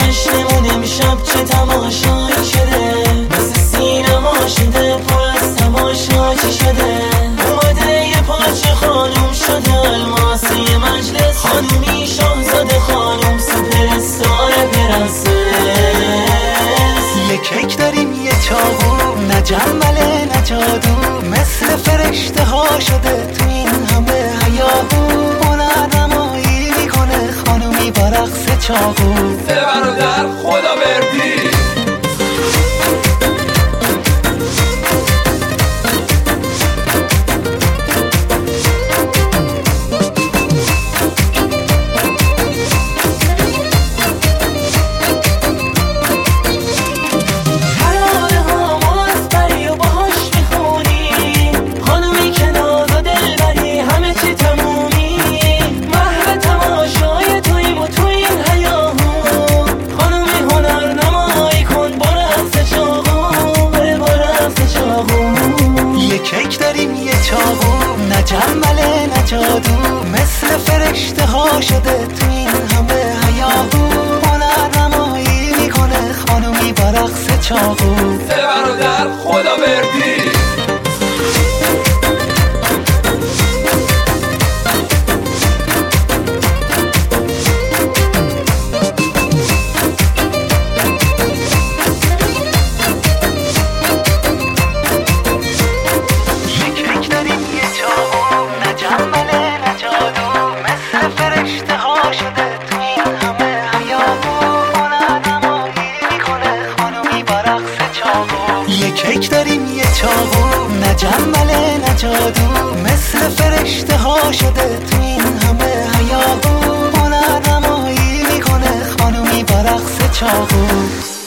جشنمون امشب چه تماشایی شده، مثل سینما شده، پر از تماشاچی شده. اومده یه پاچه خانوم شده الماسی مجلس، خانومی شاهزاده خانوم سوپرستار پرنسس. یه کیک داریم یه چاقو، نه جمله نه جادو، مثل فرشته ها شده تو این همه هیاهو. هنرنمایی میکنه خانومی با رقص چاقو. برادر خدا بردی کیک داریم یه چاقو، نه جمله نه جادو، مثل فرشته ها شده تو این همه هیاهو. هنرنمایی میکنه خانومی با رقص چاقو. برادر خدا بردی یه کیک داریم یه چاقو، نه جمله نه جادو، مثل فرشته ها شده تو این همه هیاهو. هنرنمایی میکنه خانومی با رقص چاقو.